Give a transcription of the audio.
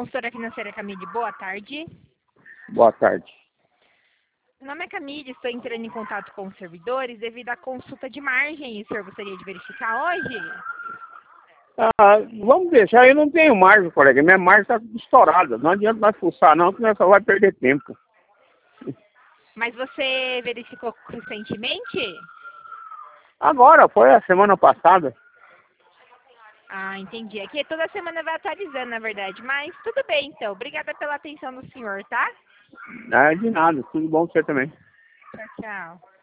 Consultora financeira Camille, boa tarde. Boa tarde. Meu nome é Camille, estou entrando em contato com os servidores devido à consulta de margem. O senhor gostaria de verificar hoje? Vamos deixar, eu não tenho margem, colega. Minha margem está estourada. Não adianta nós fuçar, não, que nós só vai perder tempo. Mas você verificou recentemente? Agora, foi a semana passada. Ah, entendi. Aqui toda semana vai atualizando, na verdade. Mas tudo bem, então. Obrigada pela atenção do senhor, tá? De nada, tudo bom pra você também. Tchau, tchau.